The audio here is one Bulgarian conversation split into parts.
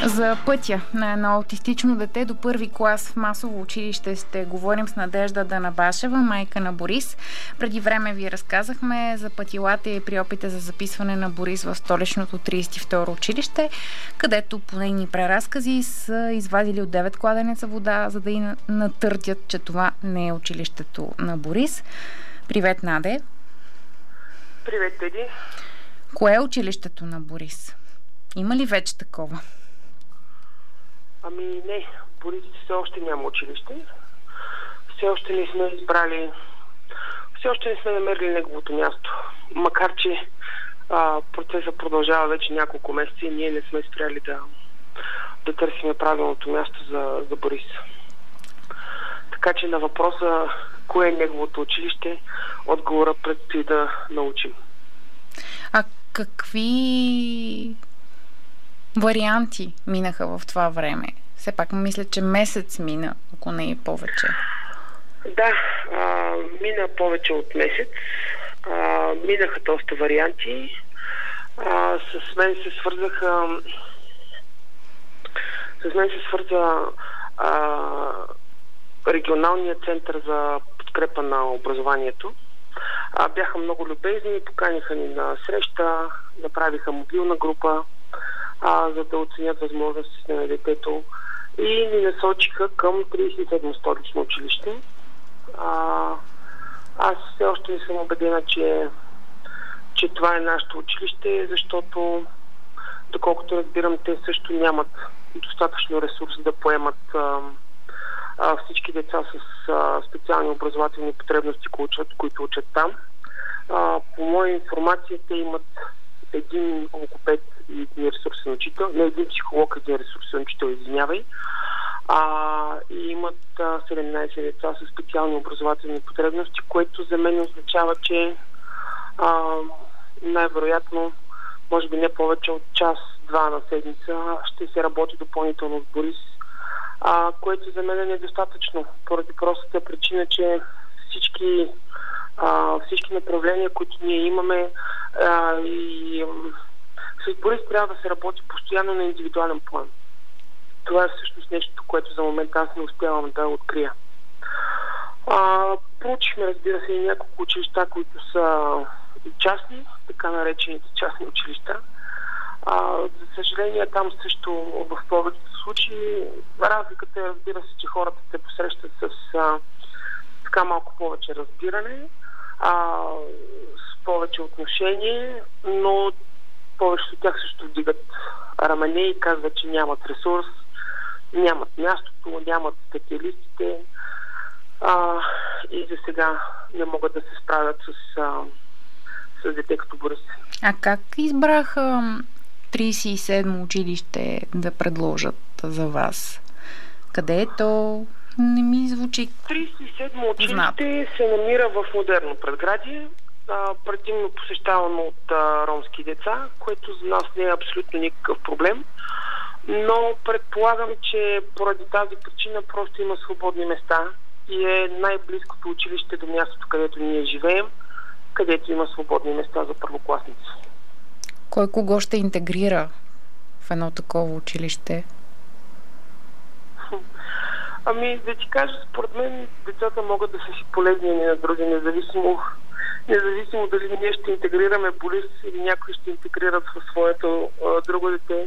За пътя на едно аутистично дете до първи клас в масово училище ще говорим с Надежда Данабашева, майка на Борис. Преди време ви разказахме за пътилата и при опита за записване на Борис в столичното 32-ро училище, където по нейни преразкази са извадили от 9 кладенеца вода, за да и натърдят, че това не е училището на Борис. Привет, Наде! Привет, Теди! Кое е училището на Борис? Има ли вече такова? Ами не, Борис все още няма училище. Все още не сме избрали, все още не сме намерили неговото място. Макар че процесът продължава вече няколко месеца и ние не сме спряли да търсим правилното място за Борис. Така че на въпроса кое е неговото училище, отговора предстои да научим. А какви варианти минаха в това време? Все пак мисля, че месец мина, ако не и повече. Да, мина повече от месец. Минаха доста варианти. С мен се свърза регионалният център за подкрепа на образованието. Бяха много любезни, поканиха ни на среща, направиха мобилна група, за да оценят възможностите на детето и ни насочиха към 37 столично училище. Аз все още не съм убедена, че това е нашето училище, защото доколкото разбирам, те също нямат достатъчно ресурс да поемат всички деца с специални образователни потребности, които учат там. По моя информация, те имат един логопед и един ресурсен учител, не един психолог, един ресурсен учител, извинявай. И имат 17 деца с специални образователни потребности, което за мен означава, че най-вероятно, може би не повече от час-два на седмица, ще се работи допълнително с Борис, което за мен е недостатъчно, поради простата причина, че всички направления, които ние имаме и с Борис трябва да се работи постоянно на индивидуален план. Това е всъщност нещо, което за момента аз не успявам да открия. Проучихме, разбира се, и няколко училища, които са частни, така наречените частни училища. За съжаление, там също в повечето случаи разликата е, разбира се, че хората се посрещат с така малко повече разбиране, с повече отношение, но повечето от тях също вдигат рамене и казват, че нямат ресурс, нямат мястото, нямат специалистите и за сега не могат да се справят с дете като Борис. А как избраха 37 училище да предложат за вас? Къде е то? Не ми звучи. 37 училище се намира в Модерно предградие, предимно посещавано от ромски деца, което за нас не е абсолютно никакъв проблем. Но предполагам, че поради тази причина просто има свободни места и е най-близкото училище до мястото, където ние живеем, където има свободни места за първокласници. Кой кого ще интегрира в едно такова училище? Ами, да ти кажа, според мен децата могат да са си полезни и на други, независимо дали ние ще интегрираме Борис или някой ще интегрират със своето друго дете.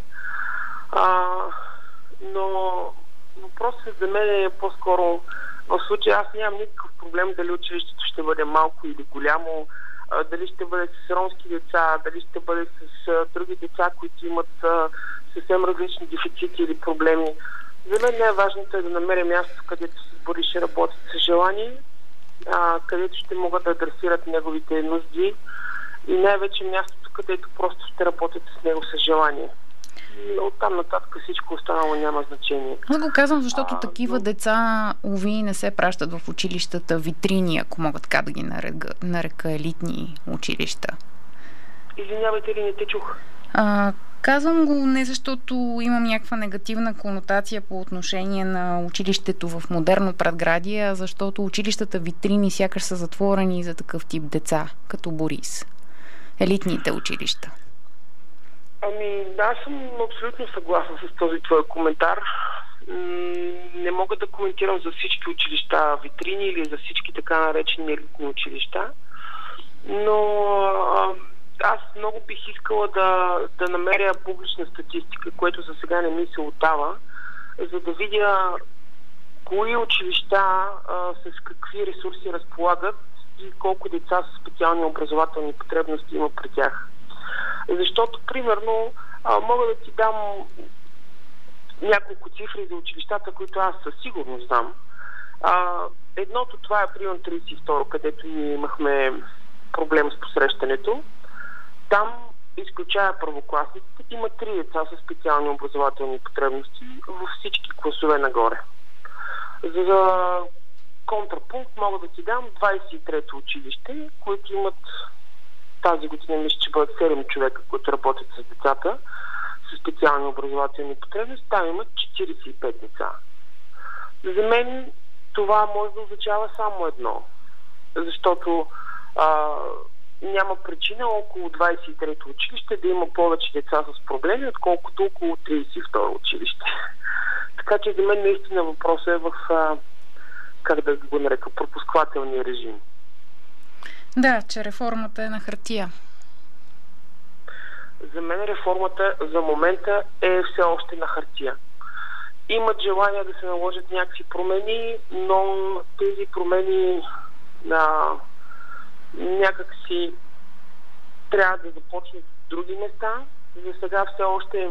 Но въпросът за мен е по-скоро в случая аз нямам никакъв проблем дали училището ще бъде малко или голямо, дали ще бъде с ромски деца, дали ще бъде с други деца, които имат съвсем различни дефицити или проблеми. За мен най-важното е да намеря място, където с Борис ще работят с желание, където ще могат да адресират неговите нужди и най-вече мястото, където просто ще работят с него с желание. Оттам нататък всичко останало няма значение. Аз го казвам, защото такива деца, уви, не се пращат в училищата витрини, ако мога така да ги нарека елитни училища. Извинявайте ли, не те чух. Казвам го не защото имам някаква негативна конотация по отношение на училището в Модерно предградие, а защото училищата витрини сякаш са затворени за такъв тип деца, като Борис. Елитните училища. Аз съм абсолютно съгласен с този твой коментар. Не мога да коментирам за всички училища витрини или за всички така наречени елитни училища, но аз много бих искала да намеря публична статистика, което за сега не ми се отдава, за да видя кои училища с какви ресурси разполагат и колко деца с специални образователни потребности има при тях. Защото, примерно, мога да ти дам няколко цифри за училищата, които аз със сигурност знам. Едното, това е прием 32, където ние имахме проблем с посрещането. Там, изключая първокласниците, има 3 деца с специални образователни потребности във всички класове нагоре. За контрапункт мога да ти дам 23-то училище, които имат тази година, мисля, че бъдат 7 човека, които работят с децата с специални образователни потребности. Там имат 45 деца. За мен това може да означава само едно. Защото няма причина около 23-то училище да има повече деца с проблеми, отколкото около 32-то училище. Така че за мен наистина въпросът е в, как да го нарека, пропусквателния режим. Да, че реформата е на хартия. За мен реформата за момента е все още на хартия. Имат желание да се наложат някакви промени, но тези промени някак си трябва да започнат в други места. За сега все още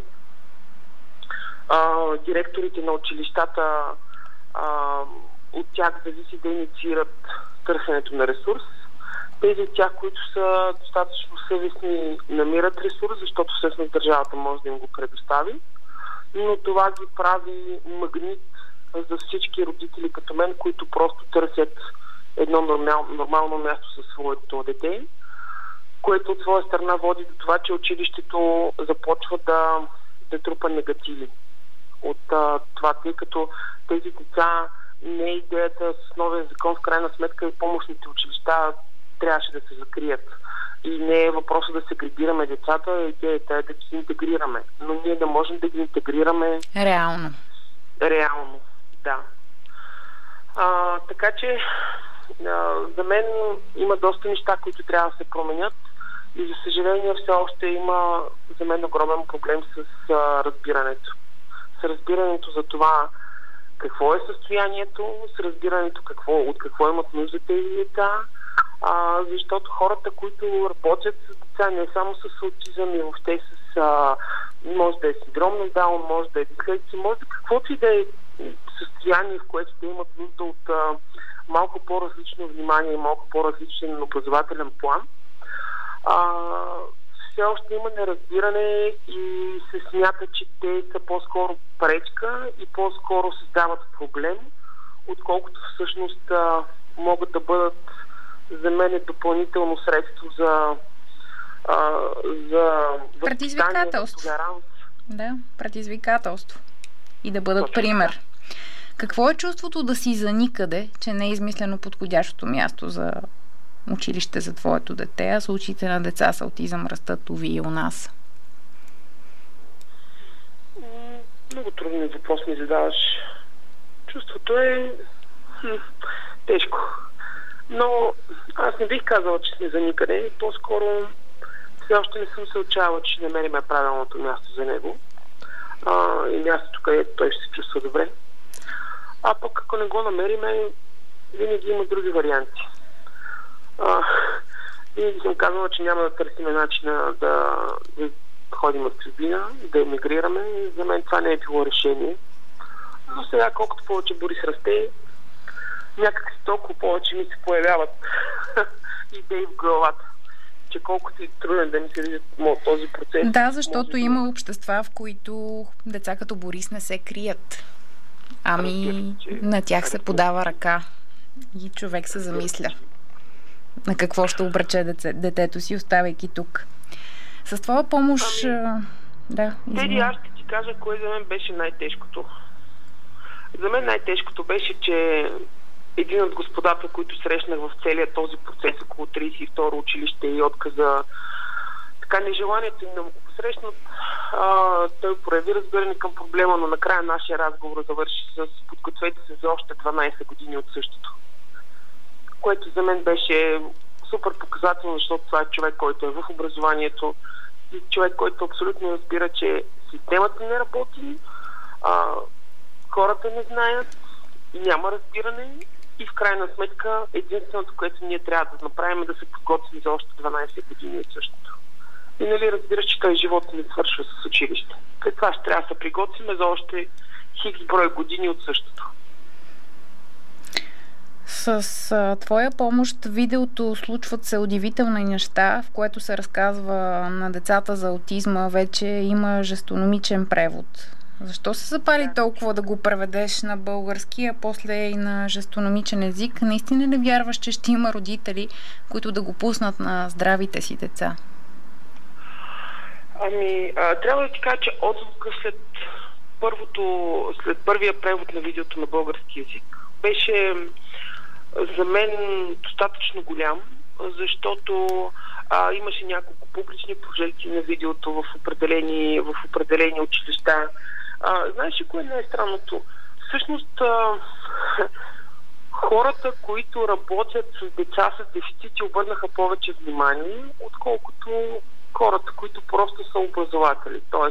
директорите на училищата от тях зависи да инициират търсенето на ресурс. Тези от тях, които са достатъчно съвестни, намират ресурс, защото всъщност държавата може да им го предостави, но това ги прави магнит за всички родители като мен, които просто търсят едно нормално място със своето дете, което от своя страна води до това, че училището започва да трупа негативи от това, тъй като тези деца, не е идеята с новия закон, в крайна сметка и помощните училища трябваше да се закрият. И не е въпросът да сегрегираме децата, идеята е да ги интегрираме. Но ние не можем да ги интегрираме реално, да. Така че за мен има доста неща, които трябва да се променят и за съжаление все още има за мен огромен проблем с разбирането. С разбирането за това какво е състоянието, с разбирането от какво имат нужда тези деца, защото хората, които работят с деца, не само с аутизъм, и въобще с може да е синдром на Даун, може да е дислексия, може да каквото и да е състояние, в което те имат нужда от малко по-различно внимание и малко по-различен образователен план, все още има неразбиране и се смята, че те са по-скоро пречка и по-скоро създават проблем, отколкото всъщност могат да бъдат за мен допълнително средство за предизвикателство. Да, предизвикателство. И да бъдат точно пример. Какво е чувството да си за никъде, че не е измислено подходящото място за училище за твоето дете, а случаите на деца с аутизъм растат уви и у нас? Много труден въпрос ми задаваш. Чувството е тежко. Но аз не бих казала, че сме за никъде. По-скоро все още не съм се отчаяла, че ще намерим правилното място за него. И мястото, където той ще се чувства добре. А пък ако не го намериме, винаги има други варианти. Винаги съм казала, че няма да търсим начина да ходим от чужбина, да емигрираме. За мен това не е било решение. Но сега, колкото повече Борис расте, някак си толкова повече ми се появяват идеи в главата, че колкото и труден да ми се вижда този процес. Да, защото има общества, в които деца като Борис не се крият. На тях се подава ръка и човек се замисля на какво ще обрече детето си, оставайки тук. С твоя помощ... Теди, аз ще ти кажа кое за мен беше най-тежкото. За мен най-тежкото беше, че един от господата, които срещнах в целия този процес около 32-ро училище и отказа, така нежеланието им да му посрещнат, той прояви разбиране към проблема, но накрая нашия разговор завърши с подгответе се за още 12 години от същото. Което за мен беше супер показателно, защото това е човек, който е в образованието и човек, който абсолютно разбира, че системата не работи, хората не знаят, няма разбиране и в крайна сметка единственото, което ние трябва да направим е да се подготвим за още 12 години от същото. И нали разбираш, че той живот не свършва с училище. След това ще трябва да се приготвим за още хикс брой години от същото. С твоя помощ видеото "Случват се удивителни неща", в което се разказва на децата за аутизма, вече има жестономичен превод. Защо се запали толкова да го преведеш на български, а после и на жестономичен език? Наистина ли вярваш, че ще има родители, които да го пуснат на здравите си деца? Трябва да ти кажа, че отзвука след първия превод на видеото на български език беше за мен достатъчно голям, защото имаше няколко публични прожекции на видеото в определени училища. Знаеш ли кое не е странното? Всъщност хората, които работят с деца с дефицити, обърнаха повече внимание, отколкото хората, които просто са образователи, т.е.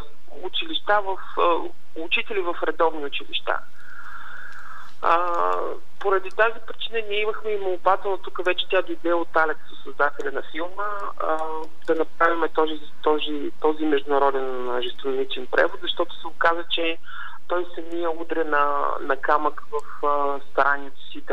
учители в редовни училища. Поради тази причина ние имахме и молбата, но тук вече тя дойде от Алекс, създателя на филма, да направим този международен жестомимичен превод, защото се оказа, че той самия удря на камък в старанието си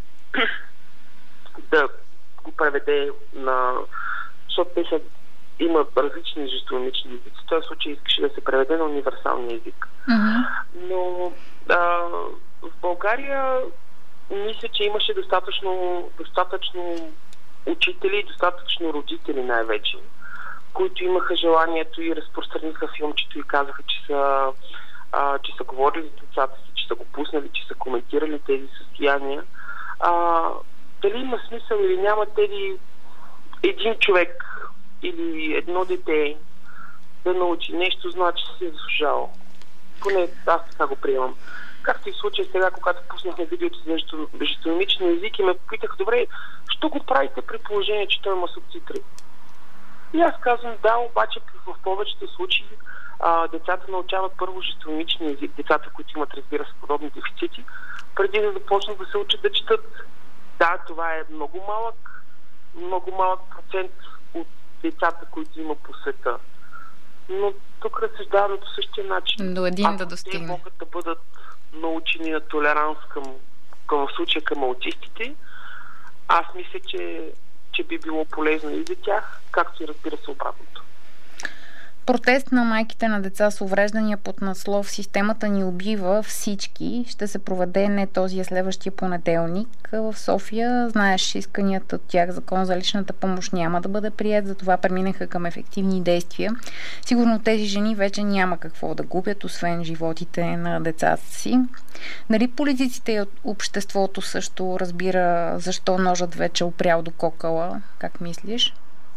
да го преведе защото има различни жестомимични езици. В този случай искаше да се преведе на универсалния език. Mm-hmm. Но в България мисля, че имаше достатъчно учители, достатъчно родители най-вече, които имаха желанието и разпространиха филмчето и казаха, че са говорили с децата си, че са го пуснали, че са коментирали тези състояния. Дали има смисъл или няма, един човек или едно дете да научи нещо, значи се е заслужало. Поне аз така го приемам. Както и в случая сега, когато пуснахме видеото за жестомимичен език и ме попитаха, добре, що го правите при положение, че той има субтитри? И аз казвам, да, обаче в повечето случаи децата научават първо жестомимичен език, децата, които имат, разбира се, подобни дефицити, преди да започнат да се учат да четат. Да, това е много малък процент от децата, които има по света. Но тук разсъждаваме по същия начин. До един да достигне. Те могат да бъдат научени на толеранс в случая към аутистите, аз мисля, че би било полезно и за тях, както и разбира се обратното. Протест на майките на деца с увреждания под надслов "Системата ни убива всички" ще се проведе не този, а следващия понеделник в София. Знаеш, исканията от тях закон за личната помощ няма да бъде приет, затова преминаха към ефективни действия. Сигурно тези жени вече няма какво да губят, освен животите на децата си. Дали политиците и обществото също разбира защо ножът вече опрял до кокала? Как мислиш?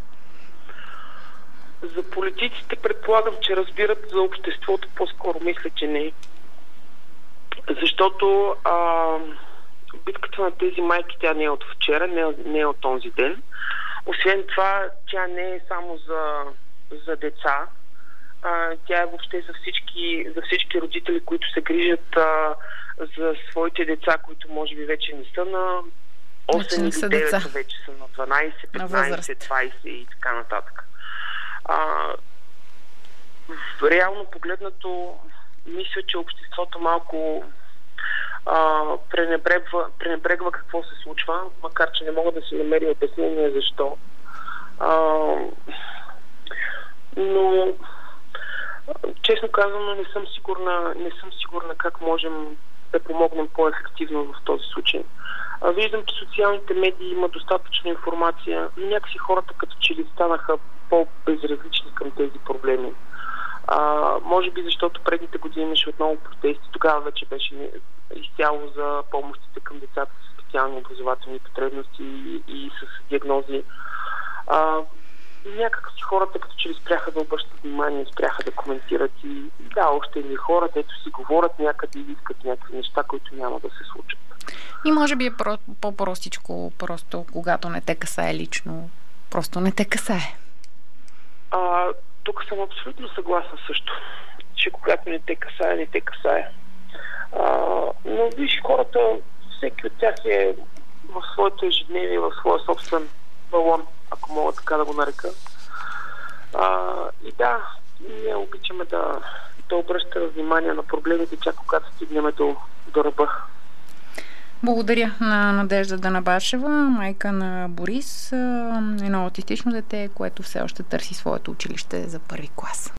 За политиците предполагам, че разбират, за обществото по-скоро мисля, че не. Защото битката на тези майки, тя не е от вчера, не е от този ден. Освен това, тя не е само за деца. Тя е въобще за всички родители, които се грижат за своите деца, които може би вече не са на 8 или 9, вече са на 12, 15, 20 и така нататък. Реално погледнато, мисля, че обществото малко пренебрегва какво се случва, макар че не мога да си намери обяснение защо. Но честно казано, не съм сигурна как можем да помогнем по-ефективно в този случай. Виждам, че социалните медии има достатъчно информация, но някакси хората като че ли станаха по-безразлични към тези проблеми. Може би защото предните години имаше отново протести, тогава вече беше изцяло за помощите към децата с специални образователни потребности и с диагнози. някак си хората като че ли спряха да обръщат внимание, спряха да коментират и да, още едни хора, дето си говорят някъде и искат някакви неща, които няма да се случат. И може би е по-простичко, просто когато не те касае лично, просто не те касае. Тук съм абсолютно съгласен също, че когато не те касае, не те касае. Но виж, хората, всеки от тях е в своето ежедневие, в своя собствен балон, ако мога така да го нарека. И да, ние обичаме да обръщаме внимание на проблемите, чак когато стигнем до ръба. Благодаря на Надежда Данабашева, майка на Борис, едно аутистично дете, което все още търси своето училище за първи клас.